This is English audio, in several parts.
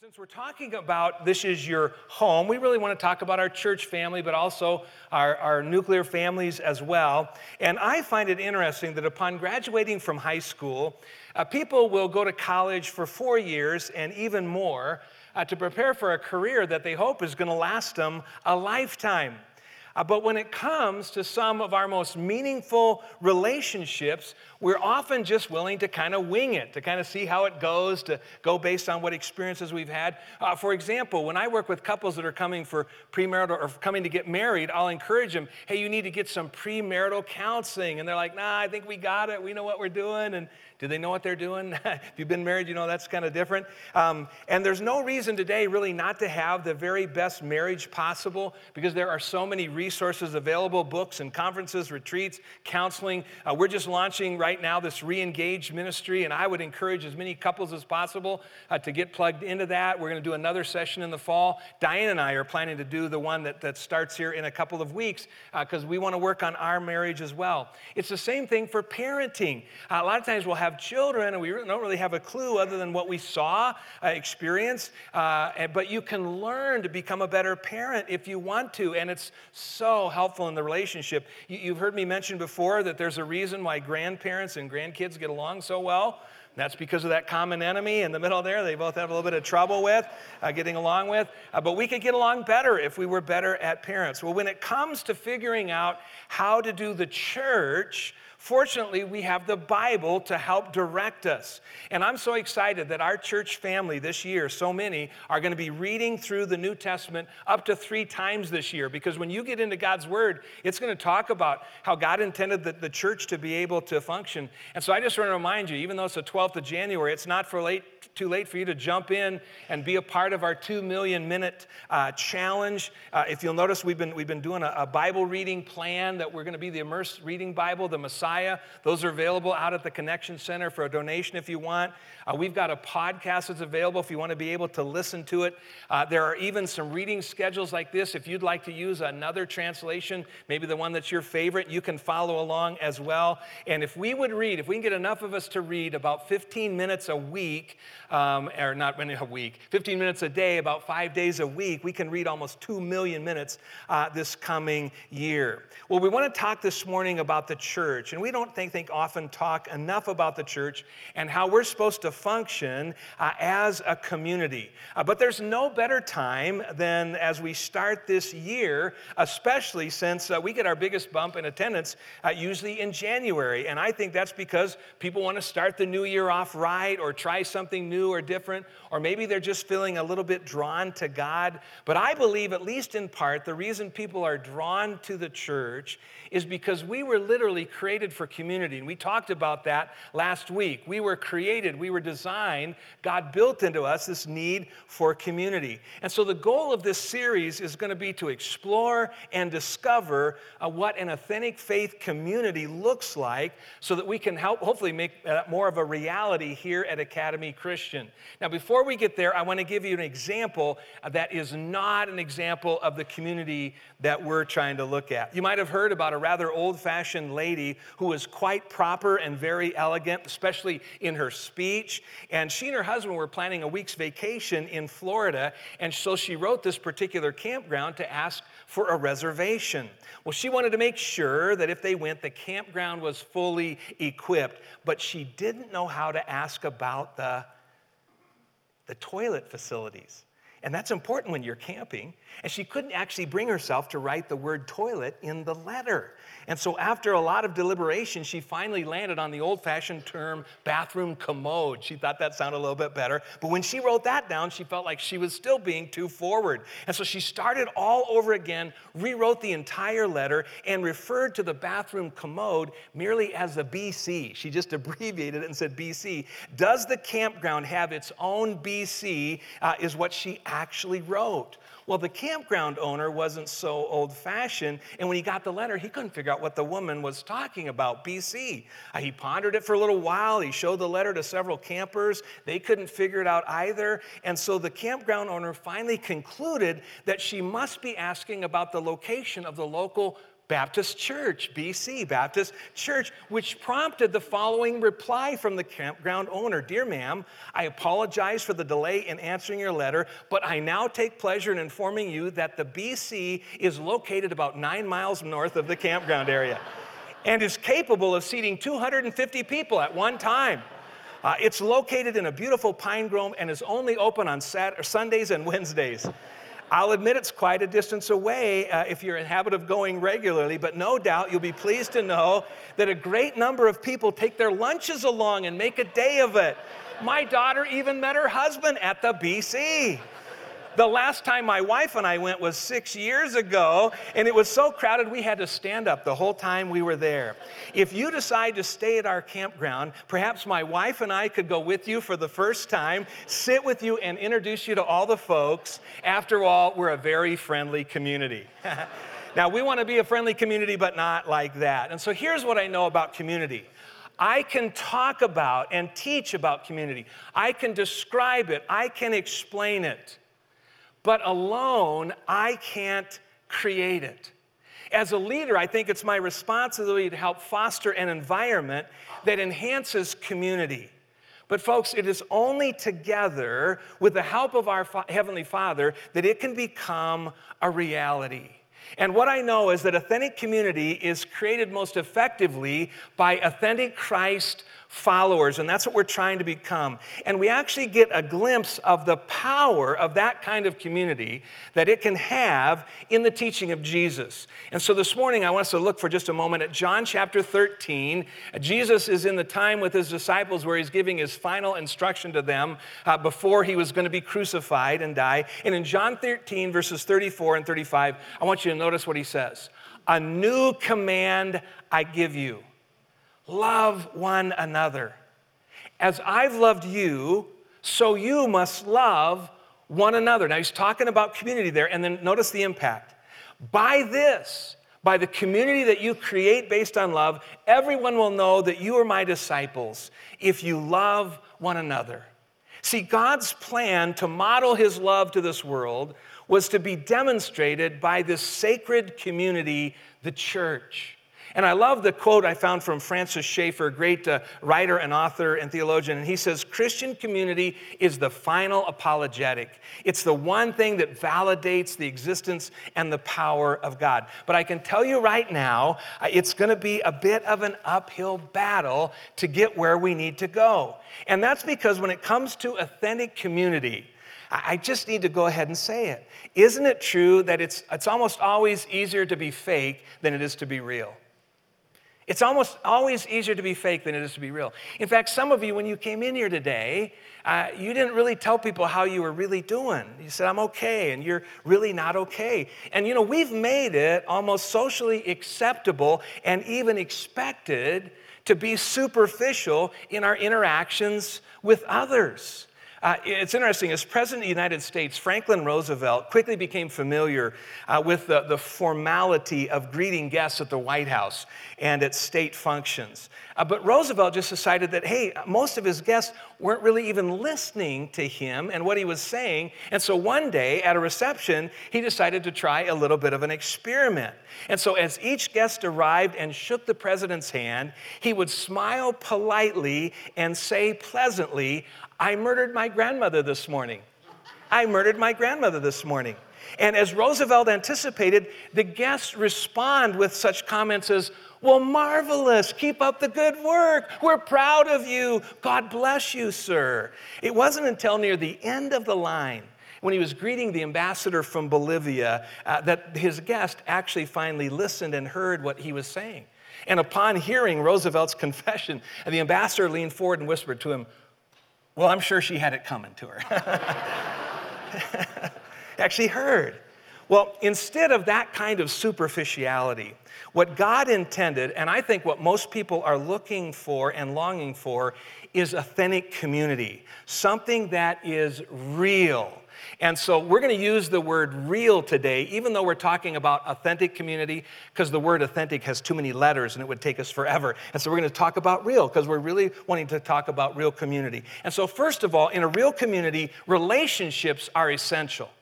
Since we're talking about this is your home, we really want to talk about our church family, but also our nuclear families as well. And I find it interesting that upon graduating from high school, people will go to college for 4 years and even more to prepare for a career that they hope is going to last them a lifetime. But when it comes to some of our most meaningful relationships, we're often just willing to kind of wing it, to kind of see how it goes, to go based on what experiences we've had. For example, when I work with couples that are coming for premarital or coming to get married, I'll encourage them, hey, you need to get some premarital counseling. And they're like, nah, I think we got it. We know what we're doing. And do they know what they're doing? If you've been married, you know that's kind of different. And there's no reason today really not to have the very best marriage possible because there are so many resources available, books and conferences, retreats, counseling. We're just launching right now this Re-Engage ministry, and I would encourage as many couples as possible to get plugged into that. We're going to do another session in the fall. Diane and I are planning to do the one that starts here in a couple of weeks because we want to work on our marriage as well. It's the same thing for parenting. A lot of times we'll have children and we don't really have a clue other than what we saw, experienced, but you can learn to become a better parent if you want to, and it's so helpful in the relationship. You've heard me mention before that there's a reason why grandparents and grandkids get along so well. That's because of that common enemy in the middle there they both have a little bit of trouble with, getting along with. But we could get along better if we were better at parents. Well, when it comes to figuring out how to do the church, fortunately, we have the Bible to help direct us. And I'm so excited that our church family this year, so many, are going to be reading through the New Testament up to 3 times this year. Because when you get into God's Word, it's going to talk about how God intended the church to be able to function. And so I just want to remind you, even though it's the 12th of January, it's not too late for you to jump in and be a part of our 2 million minute challenge. If you'll notice, we've been doing a Bible reading plan that we're going to be the Immersed Reading Bible, the Messiah. Those are available out at the Connection Center for a donation if you want. We've got a podcast that's available if you want to be able to listen to it. There are even some reading schedules like this. If you'd like to use another translation, maybe the one that's your favorite, you can follow along as well. And if we can get enough of us to read about 15 minutes a week, or not a week, 15 minutes a day, about 5 days a week, we can read almost 2 million minutes this coming year. Well, we want to talk this morning about the church, and we don't think often talk enough about the church and how we're supposed to function as a community. But there's no better time than as we start this year, especially since we get our biggest bump in attendance usually in January. And I think that's because people want to start the new year off right or try something new or different, or maybe they're just feeling a little bit drawn to God. But I believe, at least in part, the reason people are drawn to the church is because we were literally created for community. And we talked about that last week. We were created, we were designed, God built into us this need for community. And so the goal of this series is going to be to explore and discover what an authentic faith community looks like so that we can hopefully make more of a reality here at Academy Christian. Now, before we get there, I want to give you an example that is not an example of the community that we're trying to look at. You might have heard about a rather old-fashioned lady who was quite proper and very elegant, especially in her speech. And she and her husband were planning a week's vacation in Florida, and so she wrote this particular campground to ask for a reservation. Well, she wanted to make sure that if they went, the campground was fully equipped, but she didn't know how to ask about the toilet facilities. And that's important when you're camping. And she couldn't actually bring herself to write the word toilet in the letter. And so after a lot of deliberation, she finally landed on the old-fashioned term bathroom commode. She thought that sounded a little bit better. But when she wrote that down, she felt like she was still being too forward. And so she started all over again, rewrote the entire letter, and referred to the bathroom commode merely as a BC. She just abbreviated it and said BC. Does the campground have its own BC, is what she actually wrote. Well, the campground owner wasn't so old-fashioned, and when he got the letter, he couldn't figure out what the woman was talking about, BC. He pondered it for a little while. He showed the letter to several campers. They couldn't figure it out either, and so the campground owner finally concluded that she must be asking about the location of the local Baptist Church, BC, Baptist Church, which prompted the following reply from the campground owner. Dear ma'am, I apologize for the delay in answering your letter, but I now take pleasure in informing you that the BC is located about 9 miles north of the campground area and is capable of seating 250 people at one time. It's located in a beautiful pine grove and is only open on Sundays and Wednesdays. I'll admit it's quite a distance away if you're in habit of going regularly, but no doubt you'll be pleased to know that a great number of people take their lunches along and make a day of it. My daughter even met her husband at the BC. The last time my wife and I went was 6 years ago, and it was so crowded we had to stand up the whole time we were there. If you decide to stay at our campground, perhaps my wife and I could go with you for the first time, sit with you, and introduce you to all the folks. After all, we're a very friendly community. Now, we want to be a friendly community, but not like that. And so here's what I know about community. I can talk about and teach about community. I can describe it. I can explain it. But alone, I can't create it. As a leader, I think it's my responsibility to help foster an environment that enhances community. But folks, it is only together with the help of our Heavenly Father that it can become a reality. And what I know is that authentic community is created most effectively by authentic Christ followers, and that's what we're trying to become. And we actually get a glimpse of the power of that kind of community that it can have in the teaching of Jesus. And so this morning, I want us to look for just a moment at John chapter 13. Jesus is in the time with his disciples where he's giving his final instruction to them before he was going to be crucified and die. And in John 13, verses 34 and 35, I want you to notice what he says. A new command I give you. Love one another. As I've loved you, so you must love one another. Now he's talking about community there, and then notice the impact. By this, by the community that you create based on love, everyone will know that you are my disciples if you love one another. See, God's plan to model his love to this world was to be demonstrated by this sacred community, the church. And I love the quote I found from Francis Schaeffer, great writer and author and theologian. And he says, Christian community is the final apologetic. It's the one thing that validates the existence and the power of God. But I can tell you right now, it's going to be a bit of an uphill battle to get where we need to go. And that's because when it comes to authentic community, I just need to go ahead and say it. Isn't it true that it's almost always easier to be fake than it is to be real? It's almost always easier to be fake than it is to be real. In fact, some of you, when you came in here today, you didn't really tell people how you were really doing. You said, I'm okay, and you're really not okay. And you know, we've made it almost socially acceptable and even expected to be superficial in our interactions with others. It's interesting, as President of the United States, Franklin Roosevelt quickly became familiar with the formality of greeting guests at the White House and at state functions. But Roosevelt just decided that, hey, most of his guests weren't really even listening to him and what he was saying. And so one day at a reception, he decided to try a little bit of an experiment. And so as each guest arrived and shook the president's hand, he would smile politely and say pleasantly, I murdered my grandmother this morning. I murdered my grandmother this morning. And as Roosevelt anticipated, the guests respond with such comments as, well, marvelous, keep up the good work. We're proud of you. God bless you, sir. It wasn't until near the end of the line, when he was greeting the ambassador from Bolivia, that his guest actually finally listened and heard what he was saying. And upon hearing Roosevelt's confession, the ambassador leaned forward and whispered to him, well, I'm sure she had it coming to her. Actually heard. Well, instead of that kind of superficiality, what God intended, and I think what most people are looking for and longing for, is authentic community, something that is real. And so we're going to use the word real today, even though we're talking about authentic community, because the word authentic has too many letters and it would take us forever. And so we're going to talk about real, because we're really wanting to talk about real community. And so first of all, in a real community, relationships are essential.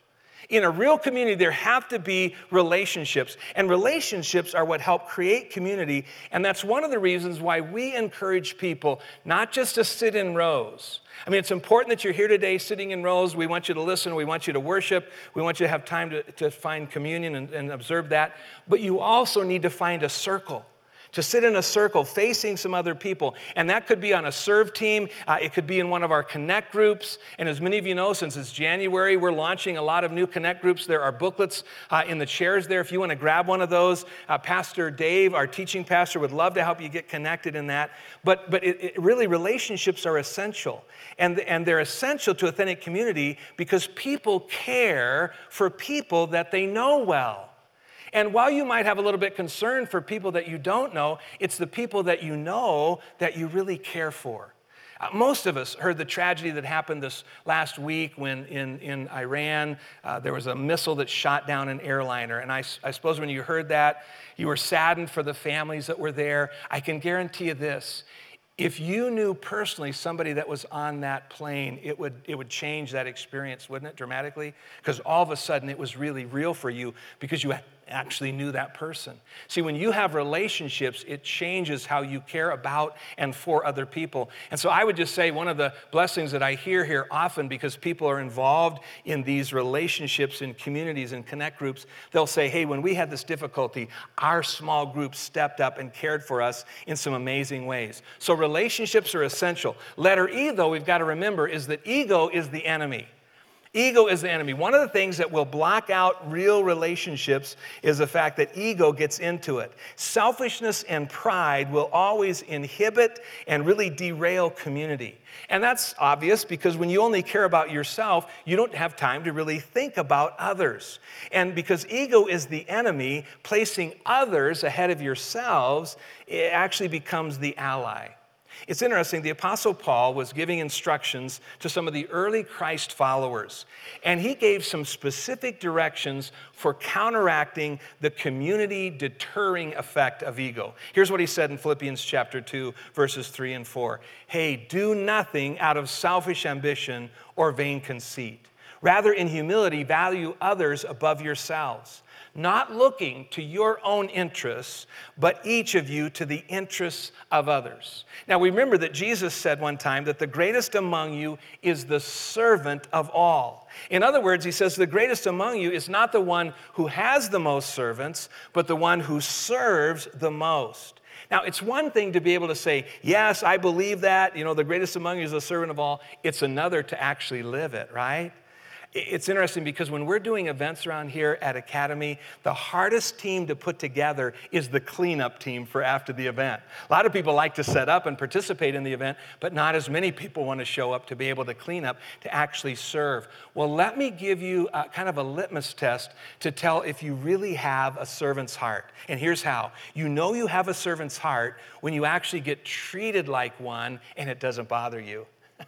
In a real community, there have to be relationships. And relationships are what help create community. And that's one of the reasons why we encourage people not just to sit in rows. I mean, it's important that you're here today sitting in rows. We want you to listen. We want you to worship. We want you to have time to find communion and observe that. But you also need to find a circle, to sit in a circle facing some other people. And that could be on a serve team. It could be in one of our Connect groups. And as many of you know, since it's January, we're launching a lot of new Connect groups. There are booklets in the chairs there. If you want to grab one of those, Pastor Dave, our teaching pastor, would love to help you get connected in that. But really, relationships are essential. And they're essential to authentic community because people care for people that they know well. And while you might have a little bit concern for people that you don't know, it's the people that you know that you really care for. Most of us heard the tragedy that happened this last week when in Iran, there was a missile that shot down an airliner. And I suppose when you heard that, you were saddened for the families that were there. I can guarantee you this. If you knew personally somebody that was on that plane, it would change that experience, wouldn't it, dramatically? Because all of a sudden it was really real for you because you actually knew that person. See, when you have relationships, it changes how you care about and for other people. And so I would just say one of the blessings that I hear here often because people are involved in these relationships in communities and Connect groups, they'll say, hey, when we had this difficulty, our small group stepped up and cared for us in some amazing ways. So relationships are essential. Letter E, though, we've got to remember is that ego is the enemy. Ego is the enemy. One of the things that will block out real relationships is the fact that ego gets into it. Selfishness and pride will always inhibit and really derail community. And that's obvious because when you only care about yourself, you don't have time to really think about others. And because ego is the enemy, placing others ahead of yourselves, it actually becomes the ally. It's interesting, the Apostle Paul was giving instructions to some of the early Christ followers, and he gave some specific directions for counteracting the community deterring effect of ego. Here's what he said in Philippians chapter 2, verses 3 and 4. Hey, do nothing out of selfish ambition or vain conceit. Rather, in humility, value others above yourselves, not looking to your own interests, but each of you to the interests of others. Now, remember that Jesus said one time that the greatest among you is the servant of all. In other words, he says the greatest among you is not the one who has the most servants, but the one who serves the most. Now, it's one thing to be able to say, yes, I believe that, the greatest among you is the servant of all. It's another to actually live it, right? It's interesting because when we're doing events around here at Academy, the hardest team to put together is the cleanup team for after the event. A lot of people like to set up and participate in the event, but not as many people want to show up to be able to clean up, to actually serve. Well, let me give you kind of a litmus test to tell if you really have a servant's heart. And here's how. You know you have a servant's heart when you actually get treated like one and it doesn't bother you.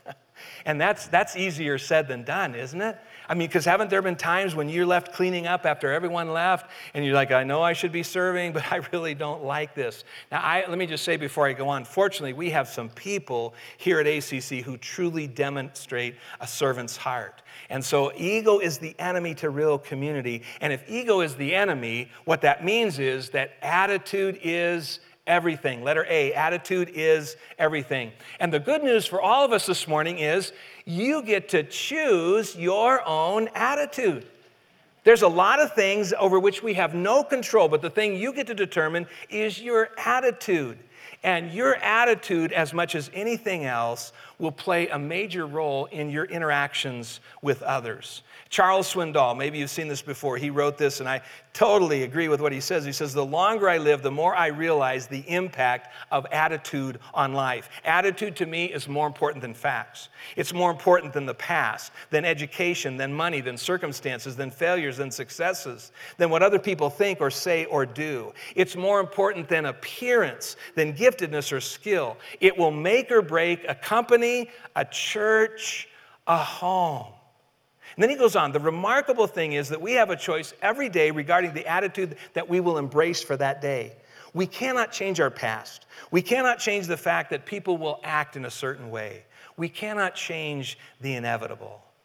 And that's easier said than done, isn't it? I mean, because haven't there been times when you're left cleaning up after everyone left and you're like, I know I should be serving, but I really don't like this. Now, let me just say before I go on, fortunately, we have some people here at ACC who truly demonstrate a servant's heart. And so ego is the enemy to real community. And if ego is the enemy, what that means is that attitude is everything. Letter A, attitude is everything. And the good news for all of us this morning is you get to choose your own attitude. There's a lot of things over which we have no control, but the thing you get to determine is your attitude. And your attitude, as much as anything else, will play a major role in your interactions with others. Charles Swindoll, maybe you've seen this before, he wrote this, and I totally agree with what he says. He says, the longer I live, the more I realize the impact of attitude on life. Attitude to me is more important than facts. It's more important than the past, than education, than money, than circumstances, than failures, than successes, than what other people think or say or do. It's more important than appearance, than giftedness or skill. It will make or break a company, a church, a home. And then he goes on, the remarkable thing is that we have a choice every day regarding the attitude that we will embrace for that day. We cannot change our past. We cannot change the fact that people will act in a certain way. We cannot change the inevitable.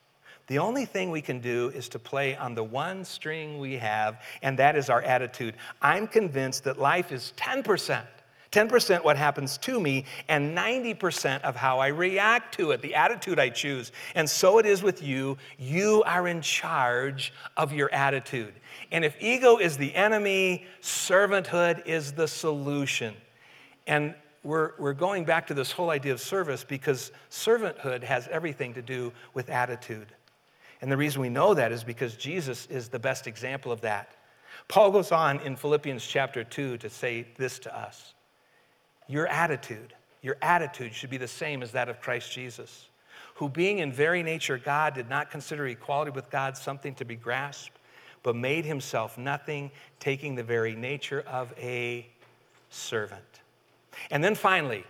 The only thing we can do is to play on the one string we have, and that is our attitude. I'm convinced that life is 10%. 10% what happens to me, and 90% of how I react to it, the attitude I choose. And so it is with you. You are in charge of your attitude. And if ego is the enemy, servanthood is the solution. And we're going back to this whole idea of service because servanthood has everything to do with attitude. And the reason we know that is because Jesus is the best example of that. Paul goes on in Philippians chapter 2 to say this to us. Your attitude should be the same as that of Christ Jesus, who being in very nature God did not consider equality with God something to be grasped, but made himself nothing, taking the very nature of a servant. And then finally,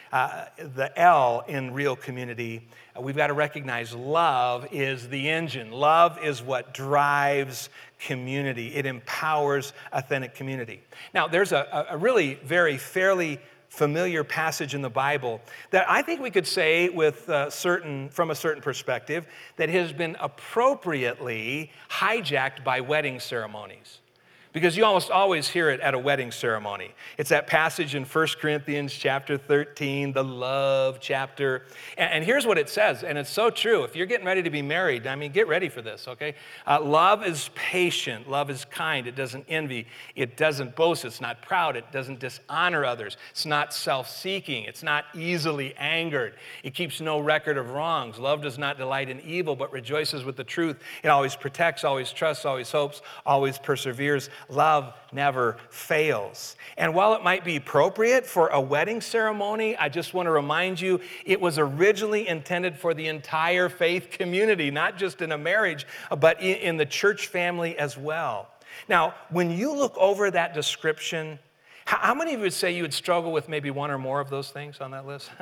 the L in real community, we've got to recognize love is the engine. Love is what drives community. It empowers authentic community. Now, there's a really very fairly familiar passage in the Bible that I think we could say from a certain perspective that has been appropriately hijacked by wedding ceremonies. Because you almost always hear it at a wedding ceremony. It's that passage in 1 Corinthians chapter 13, the love chapter. And here's what it says, and it's so true. If you're getting ready to be married, get ready for this, okay? Love is patient. Love is kind. It doesn't envy. It doesn't boast. It's not proud. It doesn't dishonor others. It's not self-seeking. It's not easily angered. It keeps no record of wrongs. Love does not delight in evil, but rejoices with the truth. It always protects, always trusts, always hopes, always perseveres. Love never fails. And while it might be appropriate for a wedding ceremony, I just want to remind you, it was originally intended for the entire faith community, not just in a marriage, but in the church family as well. Now, when you look over that description, how many of you would say you would struggle with maybe one or more of those things on that list?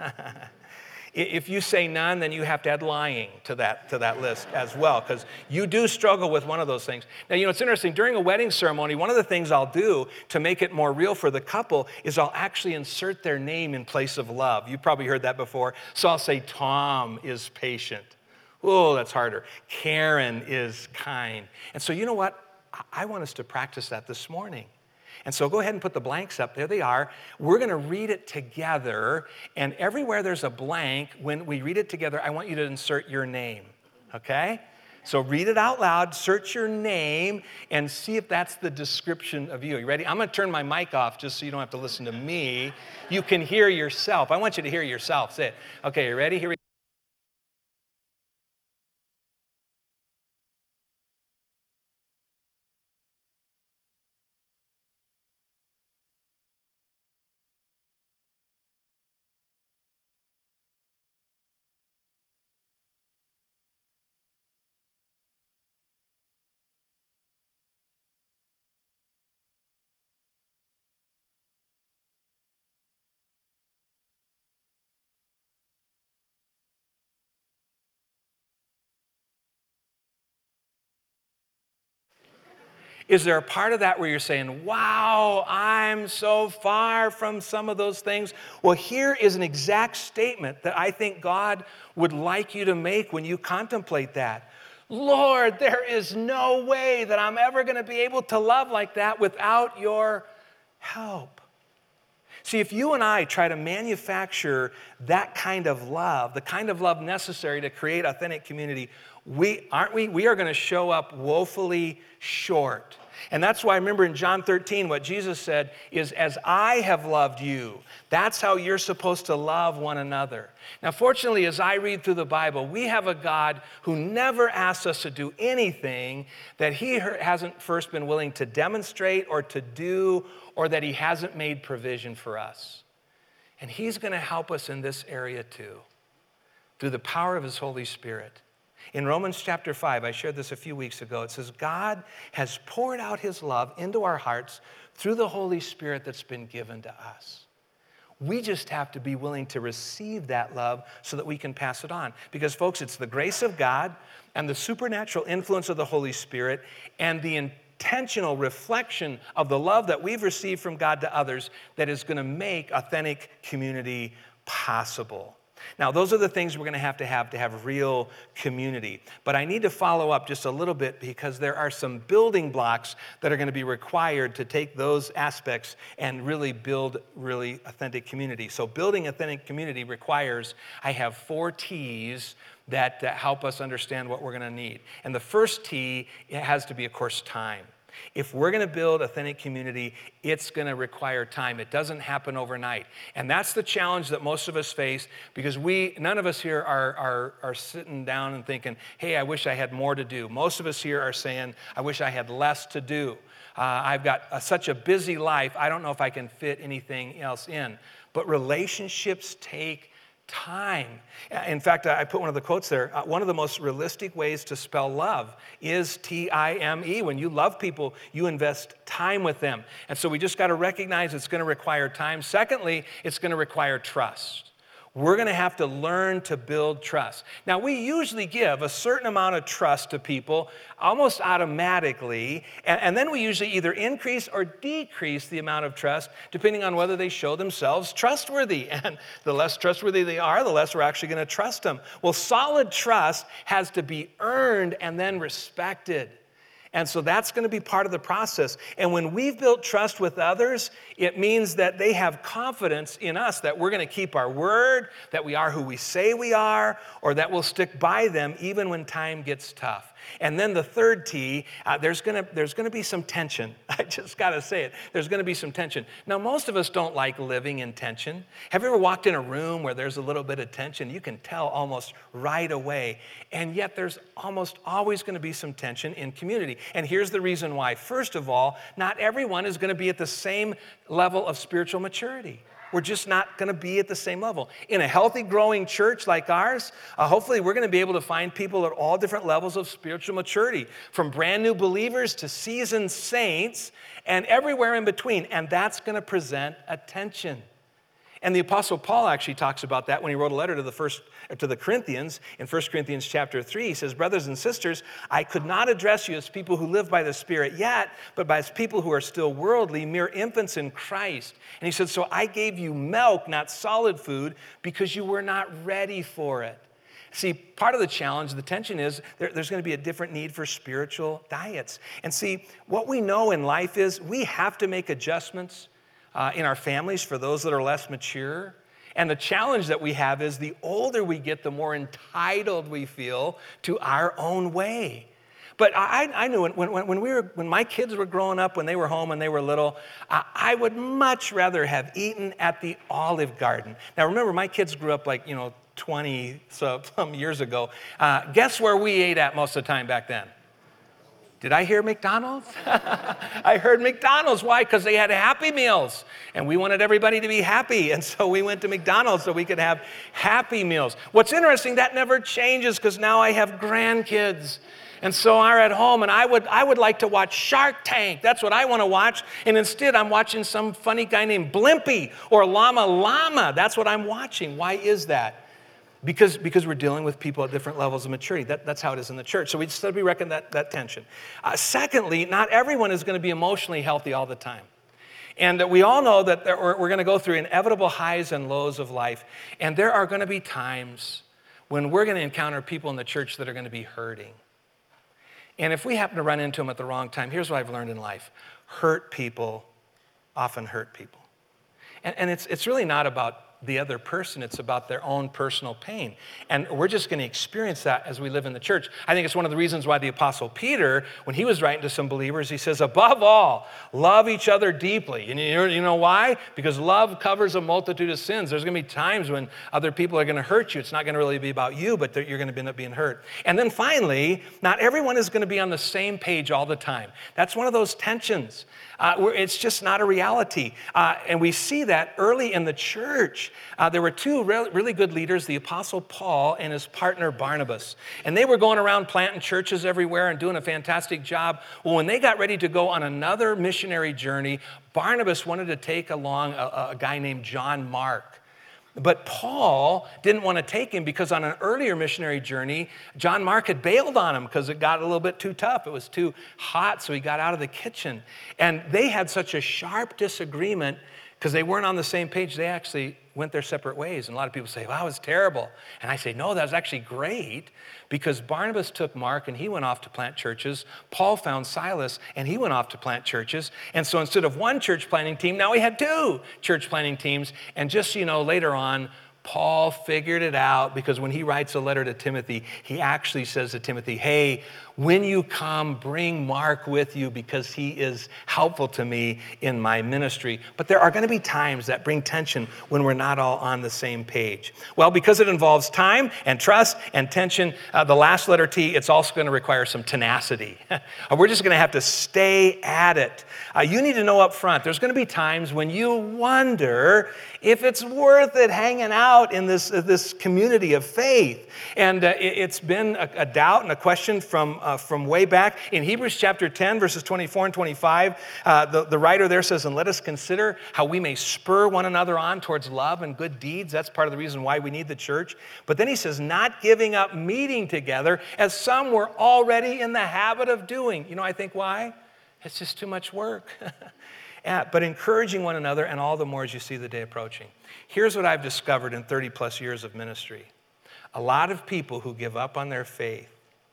If you say none, then you have to add lying to that list as well, because you do struggle with one of those things. Now, it's interesting. During a wedding ceremony, one of the things I'll do to make it more real for the couple is I'll actually insert their name in place of love. You've probably heard that before. So I'll say, Tom is patient. Oh, that's harder. Karen is kind. And so you know what? I want us to practice that this morning. And so go ahead and put the blanks up. There they are. We're going to read it together. And everywhere there's a blank, when we read it together, I want you to insert your name. Okay? So read it out loud, search your name, and see if that's the description of you. You ready? I'm going to turn my mic off just so you don't have to listen to me. You can hear yourself. I want you to hear yourself. Say it. Okay, you ready? Here we go. Is there a part of that where you're saying, wow, I'm so far from some of those things? Well, here is an exact statement that I think God would like you to make when you contemplate that. Lord, there is no way that I'm ever going to be able to love like that without your help. See, if you and I try to manufacture that kind of love, the kind of love necessary to create authentic community, we are going to show up woefully short. And that's why, remember in John 13, what Jesus said is, as I have loved you, that's how you're supposed to love one another. Now, fortunately, as I read through the Bible, we have a God who never asks us to do anything that he hasn't first been willing to demonstrate or to do, or that he hasn't made provision for us. And he's going to help us in this area too, through the power of his Holy Spirit. In Romans chapter 5, I shared this a few weeks ago, it says, God has poured out his love into our hearts through the Holy Spirit that's been given to us. We just have to be willing to receive that love so that we can pass it on. Because, folks, it's the grace of God and the supernatural influence of the Holy Spirit and the intentional reflection of the love that we've received from God to others that is going to make authentic community possible. Now, those are the things we're going to have real community. But I need to follow up just a little bit because there are some building blocks that are going to be required to take those aspects and really build really authentic community. So building authentic community requires, I have 4 T's that help us understand what we're going to need. And the first T, it has to be, of course, time. If we're going to build authentic community, it's going to require time. It doesn't happen overnight. And that's the challenge that most of us face because none of us here are sitting down and thinking, hey, I wish I had more to do. Most of us here are saying, I wish I had less to do. I've got such a busy life, I don't know if I can fit anything else in. But relationships take time. In fact, I put one of the quotes there. One of the most realistic ways to spell love is T-I-M-E. When you love people, you invest time with them. And so we just got to recognize it's going to require time. Secondly, it's going to require trust. We're going to have to learn to build trust. Now, we usually give a certain amount of trust to people almost automatically, and then we usually either increase or decrease the amount of trust depending on whether they show themselves trustworthy. And the less trustworthy they are, the less we're actually going to trust them. Well, solid trust has to be earned and then respected. And so that's going to be part of the process. And when we've built trust with others, it means that they have confidence in us that we're going to keep our word, that we are who we say we are, or that we'll stick by them even when time gets tough. And then the third T, there's going to be some tension. I just got to say it. There's going to be some tension. Now, most of us don't like living in tension. Have you ever walked in a room where there's a little bit of tension? You can tell almost right away. And yet there's almost always going to be some tension in community. And here's the reason why. First of all, not everyone is going to be at the same level of spiritual maturity. We're just not going to be at the same level. In a healthy, growing church like ours, hopefully we're going to be able to find people at all different levels of spiritual maturity, from brand new believers to seasoned saints and everywhere in between. And that's going to present a tension. And the Apostle Paul actually talks about that when he wrote a letter to the Corinthians. In 1 Corinthians chapter 3, he says, brothers and sisters, I could not address you as people who live by the Spirit yet, but as people who are still worldly, mere infants in Christ. And he said, so I gave you milk, not solid food, because you were not ready for it. See, part of the challenge, the tension is there's going to be a different need for spiritual diets. And see, what we know in life is we have to make adjustments in our families for those that are less mature. And the challenge that we have is the older we get, the more entitled we feel to our own way. But I knew when my kids were growing up, when they were home and they were little, I would much rather have eaten at the Olive Garden. Now remember, my kids grew up 20 some years ago. Guess where we ate at most of the time back then? Did I hear McDonald's? I heard McDonald's. Why? Because they had Happy Meals. And we wanted everybody to be happy. And so we went to McDonald's so we could have Happy Meals. What's interesting, that never changes because now I have grandkids. And so I'm at home and I would like to watch Shark Tank. That's what I want to watch. And instead I'm watching some funny guy named Blimpy or Llama Llama. That's what I'm watching. Why is that? Because we're dealing with people at different levels of maturity. That's how it is in the church. So we just have to be reckoning that tension. Secondly, not everyone is going to be emotionally healthy all the time. And we all know that we're going to go through inevitable highs and lows of life. And there are going to be times when we're going to encounter people in the church that are going to be hurting. And if we happen to run into them at the wrong time, here's what I've learned in life. Hurt people often hurt people. And it's really not about the other person, it's about their own personal pain. And we're just going to experience that as we live in the church. I think it's one of the reasons why the Apostle Peter, when he was writing to some believers, he says, above all, love each other deeply. And you know why? Because love covers a multitude of sins. There's going to be times when other people are going to hurt you. It's not going to really be about you, but you're going to end up being hurt. And then finally, not everyone is going to be on the same page all the time. That's one of those tensions. Where it's just not a reality. And we see that early in the church. There were two really good leaders, the Apostle Paul and his partner Barnabas. And they were going around planting churches everywhere and doing a fantastic job. Well, when they got ready to go on another missionary journey, Barnabas wanted to take along a guy named John Mark. But Paul didn't want to take him because on an earlier missionary journey, John Mark had bailed on him because it got a little bit too tough. It was too hot, so he got out of the kitchen. And they had such a sharp disagreement because they weren't on the same page. They actually went their separate ways. And a lot of people say, wow, it was terrible. And I say, no, that was actually great, because Barnabas took Mark and he went off to plant churches. Paul found Silas and he went off to plant churches. And so instead of one church planting team, now we had 2 church planting teams. And just so you know, later on, Paul figured it out, because when he writes a letter to Timothy, he actually says to Timothy, hey, when you come, bring Mark with you, because he is helpful to me in my ministry. But there are going to be times that bring tension when we're not all on the same page. Well, because it involves time and trust and tension, the last letter T, it's also going to require some tenacity. We're just going to have to stay at it. You need to know up front, there's going to be times when you wonder if it's worth it hanging out in this community of faith. And it's been a doubt and a question from way back. In Hebrews chapter 10, verses 24 and 25, the writer there says, and let us consider how we may spur one another on towards love and good deeds. That's part of the reason why we need the church. But then he says, not giving up meeting together, as some were already in the habit of doing. You know, I think why? It's just too much work. But encouraging one another, and all the more as you see the day approaching. Here's what I've discovered in 30 plus years of ministry. A lot of people who give up on their faith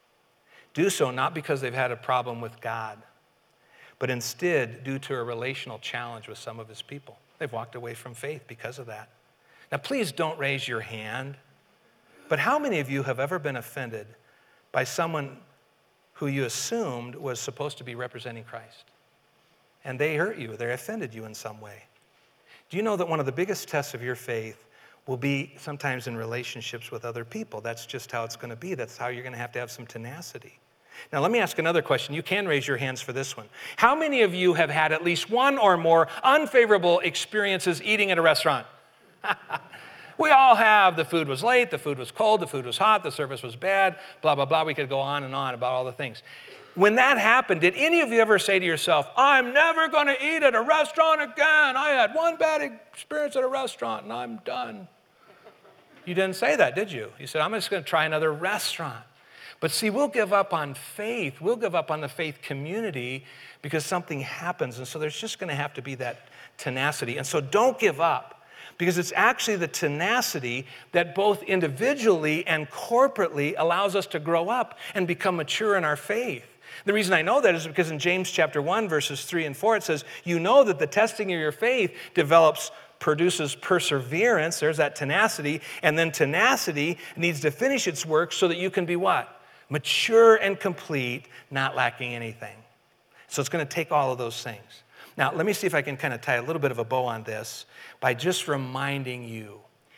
do so not because they've had a problem with God, but instead due to a relational challenge with some of his people. They've walked away from faith because of that. Now, please don't raise your hand, but how many of you have ever been offended by someone who you assumed was supposed to be representing Christ? And they hurt you, they offended you in some way. Do you know that one of the biggest tests of your faith will be sometimes in relationships with other people? That's just how it's going to be. That's how you're going to have some tenacity. Now, let me ask another question. You can raise your hands for this one. How many of you have had at least one or more unfavorable experiences eating at a restaurant? We all have. The food was late, the food was cold, the food was hot, the service was bad, blah, blah, blah. We could go on and on about all the things. When that happened, did any of you ever say to yourself, I'm never going to eat at a restaurant again. I had one bad experience at a restaurant and I'm done. You didn't say that, did you? You said, I'm just going to try another restaurant. But see, we'll give up on faith. We'll give up on the faith community because something happens. And so there's just going to have to be that tenacity. And so don't give up, because it's actually the tenacity that both individually and corporately allows us to grow up and become mature in our faith. The reason I know that is because in James chapter 1, verses 3 and 4, it says, you know that the testing of your faith produces perseverance. There's that tenacity. And then tenacity needs to finish its work so that you can be what? Mature and complete, not lacking anything. So it's going to take all of those things. Now, let me see if I can kind of tie a little bit of a bow on this by just reminding you,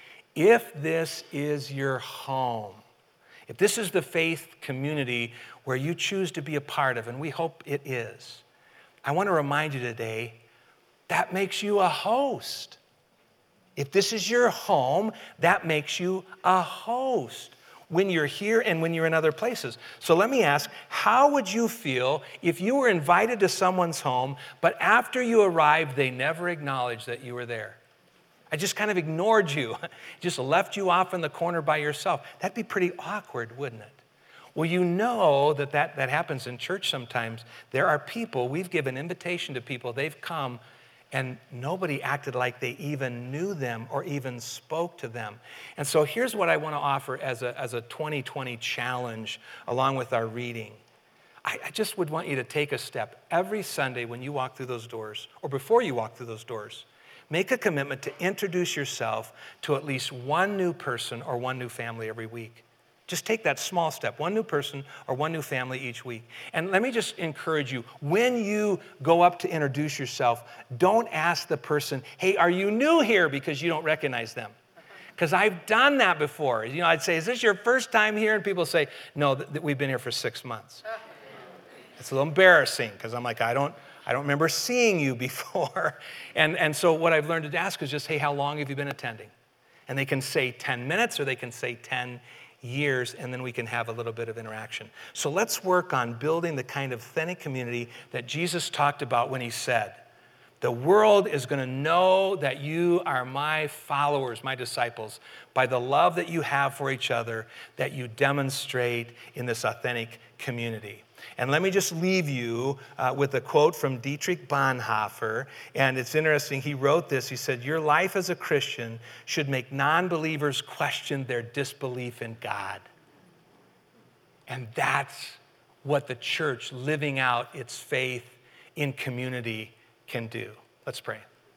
if this is your home, if this is the faith community where you choose to be a part of, and we hope it is, I want to remind you today, that makes you a host. If this is your home, that makes you a host when you're here and when you're in other places. So let me ask, how would you feel if you were invited to someone's home, but after you arrived, they never acknowledged that you were there? I just kind of ignored you, just left you off in the corner by yourself. That'd be pretty awkward, wouldn't it? Well, you know that happens in church sometimes. There are people, we've given invitation to people, they've come, and nobody acted like they even knew them or even spoke to them. And so here's what I want to offer as a 2020 challenge along with our reading. I just would want you to take a step every Sunday when you walk through those doors, or before you walk through those doors. Make a commitment to introduce yourself to at least one new person or one new family every week. Just take that small step, one new person or one new family each week. And let me just encourage you, when you go up to introduce yourself, don't ask the person, hey, are you new here? Because you don't recognize them. Because I've done that before. You know, I'd say, is this your first time here? And people say, no, we've been here for 6 months. It's a little embarrassing because I'm like, I don't remember seeing you before. And so what I've learned to ask is just, hey, how long have you been attending? And they can say 10 minutes or they can say 10 years, and then we can have a little bit of interaction. So let's work on building the kind of authentic community that Jesus talked about when he said, The world is going to know that you are my followers, my disciples, by the love that you have for each other, that you demonstrate in this authentic community. And let me just leave you with a quote from Dietrich Bonhoeffer. And it's interesting. He wrote this. He said, "Your life as a Christian should make non-believers question their disbelief in God." And that's what the church living out its faith in community can do. Let's pray.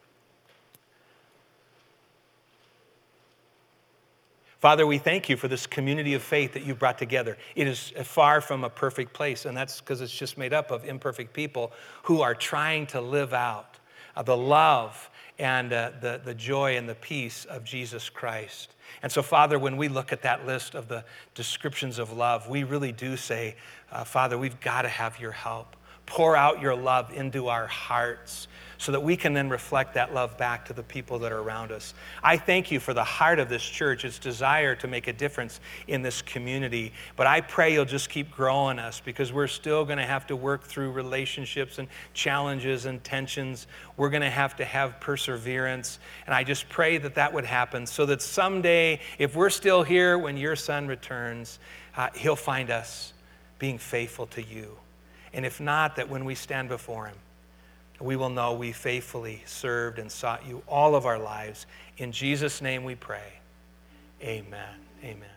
Father, we thank you for this community of faith that you've brought together. It is far from a perfect place, and that's because it's just made up of imperfect people who are trying to live out the love and the joy and the peace of Jesus Christ. And so, Father, when we look at that list of the descriptions of love, we really do say, Father, we've got to have your help. Pour out your love into our hearts so that we can then reflect that love back to the people that are around us. I thank you for the heart of this church, its desire to make a difference in this community. But I pray you'll just keep growing us, because we're still going to have to work through relationships and challenges and tensions. We're going to have perseverance. And I just pray that that would happen so that someday, if we're still here when your son returns, he'll find us being faithful to you. And if not, that when we stand before him, we will know we faithfully served and sought you all of our lives. In Jesus' name we pray. Amen. Amen.